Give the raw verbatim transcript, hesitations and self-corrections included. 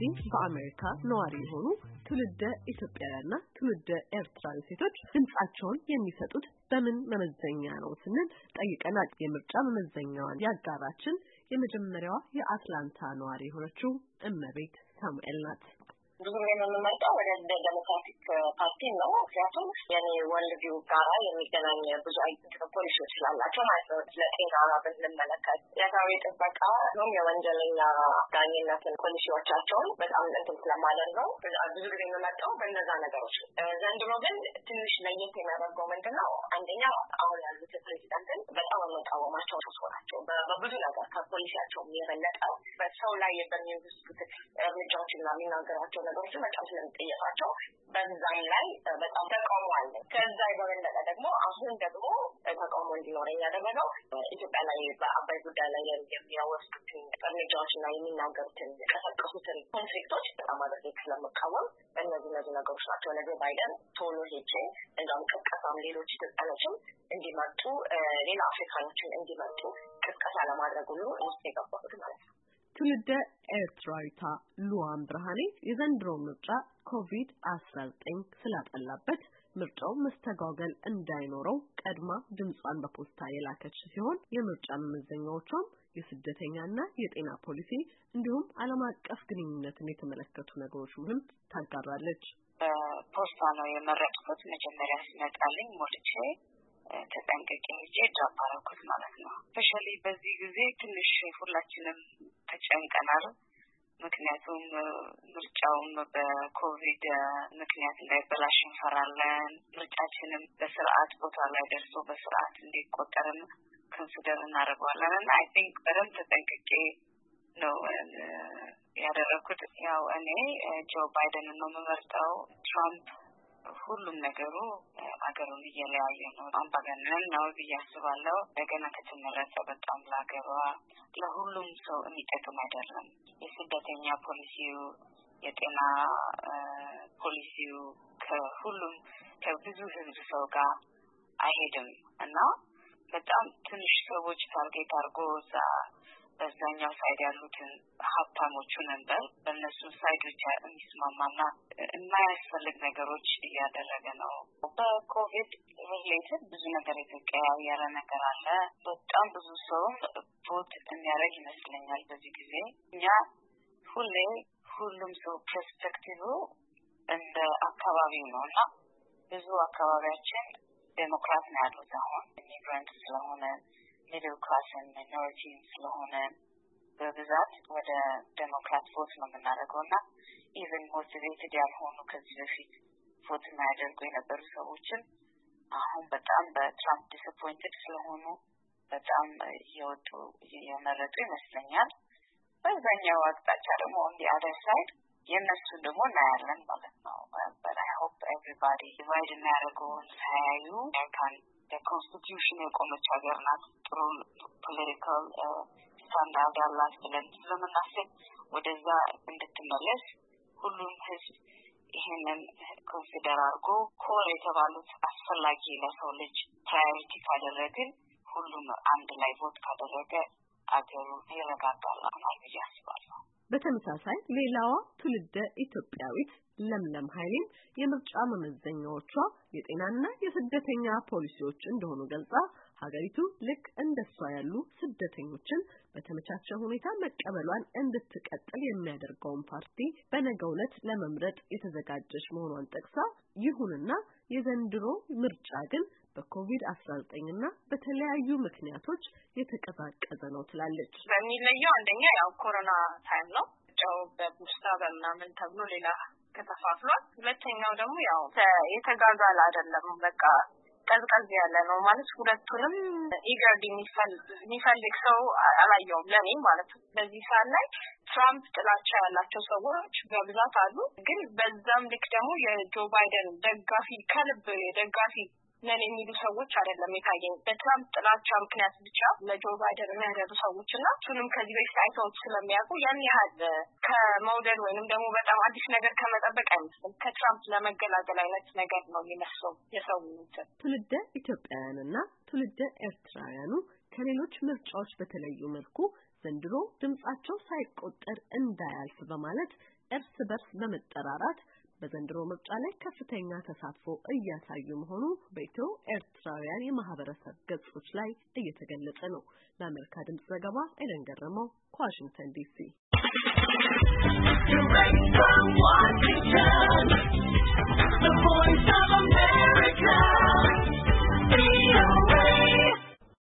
በአሜሪካ ነዋሪ የሆኑ ትውልደ ኢትዮጵያውያንና ትውልደ ኤርትራዊ ሴቶች ድምጻቸውን የሚሰጡት በምን መመዘኛ ነው ስንል ጠይቀናል። የምርጫ መመዘኛዋን ያጋራችን የመጀመሪያዋ የአትላንታ ነዋሪ የሆነችው እመቤት ሳሙኤል ናት። ብዙ ጊዜ የምንመርጠው ወደ ዴሞክራቲክ ፓርቲ ነው። ምክንያቱም የኔ ወልዲው ጋራ የሚገናኝ ብዙ አይነት ፖሊሲዎች ስላላቸው ማለት ነው። ለጤና ብንመለከት የሰብአዊ ጥበቃ ነው የወንጀለኛ ዳኝነትን ፖሊሲዎቻቸውን በጣም እንትን ስለማለት ነው። ብዙ ጊዜ የምመርጠው በእነዛ ነገሮች። ዘንድሮ ግን ትንሽ ለየት የሚያደርገው ምንድነው? አንደኛ አሁን ያሉት ፕሬዚዳንትን በጣም የምንቃወማቸው ሰው ናቸው። በብዙ ነገር ከፖሊሲያቸው የበለጠ በሰው ላይ በሚወስዱት እርምጃዎችና የሚናገሯቸው ነገሮች በጣም ስለምጠየቃቸው በዛም ላይ በጣም ተቃውሞ አለ። ከዛ የበለጠ ደግሞ አሁን ደግሞ ተቃውሞ እንዲኖረኝ ያደረገው ኢትዮጵያ ላይ በአባይ ጉዳይ ላይ የሚያወስዱትን እርምጃዎችና የሚናገሩትን የቀሰቀሱትን ኮንፍሊክቶች በጣም አድርጌ ስለምቃወም እነዚህ እነዚህ ነገሮች ናቸው ለጆ ባይደን ቶሎ ሄጄ እንደውም ቅስቀሳም ሌሎች ኢትዮጵያኖችም እንዲመጡ ሌላ አፍሪካኖችን እንዲመጡ ቅስቀሳ ለማድረግ ሁሉ ውስጥ የገባሁት ማለት ነው። ትውልደ ኤርትራዊቷ ሉዋን ብርሃኔ የዘንድሮ ምርጫ ኮቪድ አስራ ዘጠኝ ስላጠላበት ምርጫው መስተጓገል እንዳይኖረው ቀድማ ድምጿን በፖስታ የላከች ሲሆን የምርጫ መመዘኛዎቿም የስደተኛና የጤና ፖሊሲ እንዲሁም ዓለም አቀፍ ግንኙነትን የተመለከቱ ነገሮች ሁሉም ታጋራለች። ፖስታ ነው የመረጥኩት። መጀመሪያ ሲመጣልኝ ሞልቼ ተጠንቅቄ ሄጄ ድራፕ አደረኩት ማለት ነው። ስፔሻሊ በዚህ ጊዜ ትንሽ ሁላችንም ተጨንቀናል። ምክንያቱም ምርጫውም በኮቪድ ምክንያት እንዳይበላሽ እንፈራለን። ምርጫችንም በስርዓት ቦታ ላይ ደርሶ በስርዓት እንዲቆጠርም ኮንሲደር እናደርጋለን እና አይ ቲንክ በደንብ ተጠንቅቄ ነው ያደረኩት። ያው እኔ ጆ ባይደን ነው የምመርጠው። ትራምፕ ሁሉም ነገሩ አገሩን እየለያየ ነው። አምባገነን ነው ብዬ አስባለሁ። እንደገና ከተመረጠ በጣም ለአገሯ ለሁሉም ሰው የሚጠቅም አይደለም። የስደተኛ ፖሊሲው፣ የጤና ፖሊሲው ከሁሉም ከብዙ ህዝብ ሰው ጋር አይሄድም እና በጣም ትንሽ ሰዎች ታርጌት አድርጎ እዛ በዛኛው ሳይድ ያሉትን ሀብታሞቹ ነበር በእነሱ ሳይድ ብቻ የሚስማማና የማያስፈልግ ነገሮች እያደረገ ነው። በኮቪድ ሪሌትድ ብዙ ነገር የተቀያየረ ነገር አለ። በጣም ብዙ ሰው ቮት የሚያደርግ ይመስለኛል በዚህ ጊዜ። እኛ ሁሌ ሁሉም ሰው ፐርስፔክቲቭ እንደ አካባቢው ነው እና ብዙ አካባቢያችን ዴሞክራት ነው ያሉት አሁን ኢሚግራንት ስለሆነ ሚድል ክላስ እና ማይኖሪቲ ስለሆነ በብዛት ወደ ዴሞክራት ቮት ነው የምናደርገውና ኢቨን ሞቲቬትድ ያልሆኑ ከዚህ በፊት ቮት ማያደርጉ የነበሩ ሰዎችም አሁን በጣም በትራምፕ ዲስአፖይንትድ ስለሆኑ በጣም እየወጡ እየመረጡ ይመስለኛል። በዛኛው አቅጣጫ ደግሞ on the other side የነሱ ደግሞ እናያለን ማለት ነው። but I hope everybody divide እናያደርገውን ሳያዩ ካን የኮንስቲቱሽን የቆመች ሀገር ናት። ጥሩ ፖለቲካል ስታንዳርድ ያላት ብለን ስለምናስብ ወደዛ እንድትመለስ ሁሉም ህዝብ ይሄንን ኮንሲደር አድርጎ ኮር የተባሉት አስፈላጊ ለሰው ልጅ ፕራዮሪቲ ካደረግን ሁሉም አንድ ላይ ቮት ካደረገ አገሩ ይረጋጋል ማለት ያስባለሁ። በተመሳሳይ ሌላዋ ትውልደ ኢትዮጵያዊት ለምለም ኃይሌም የምርጫ መመዘኛዎቿ የጤናና የስደተኛ ፖሊሲዎች እንደሆኑ ገልጻ ሀገሪቱ ልክ እንደሷ ያሉ ስደተኞችን በተመቻቸ ሁኔታ መቀበሏን እንድትቀጥል የሚያደርገውን ፓርቲ በነገው ዕለት ለመምረጥ የተዘጋጀች መሆኗን ጠቅሳ ይሁንና የዘንድሮ ምርጫ ግን በኮቪድ አስራ ዘጠኝ እና በተለያዩ ምክንያቶች የተቀዛቀዘ ነው ትላለች። በሚለየው አንደኛ ያው ኮሮና ታይም ነው። ጫው በቡስታ በመናምን ተብሎ ሌላ ከተፋፍሏል። ሁለተኛው ደግሞ ያው የተጋጋለ አይደለም። በቃ ቀዝቀዝ ያለ ነው ማለት ሁለቱንም ኢገርድ የሚፈልግ ሰው አላየውም ለኔ ማለት ነው። በዚህ ሰዓት ላይ ትራምፕ ጥላቻ ያላቸው ሰዎች በብዛት አሉ። ግን በዛም ልክ ደግሞ የጆ ባይደን ደጋፊ ከልብ ደጋፊ ነን የሚሉ ሰዎች አይደለም የታየኝ። በትራምፕ ጥላቻ ምክንያት ብቻ ለጆ ባይደን የሚያደርጉ ሰዎችና እሱንም ከዚህ በፊት አይተውት ስለሚያውቁ ያን ያህል ከመውደድ ወይንም ደግሞ በጣም አዲስ ነገር ከመጠበቅ አይመስልም። ከትራምፕ ለመገላገል አይነት ነገር ነው የሚመስለው የሰው እንትን። ትውልደ ኢትዮጵያውያንና ትውልደ ኤርትራውያኑ ከሌሎች ምርጫዎች በተለዩ መልኩ ዘንድሮ ድምጻቸው ሳይቆጠር እንዳያልፍ በማለት እርስ በርስ በመጠራራት በዘንድሮ ምርጫ ላይ ከፍተኛ ተሳትፎ እያሳዩ መሆኑ በኢትዮ ኤርትራውያን የማህበረሰብ ገጾች ላይ እየተገለጸ ነው። ለአሜሪካ ድምጽ ዘገባ ኤደን ገረመው ከዋሽንግተን ዲሲ Direct from Washington, the voice of America.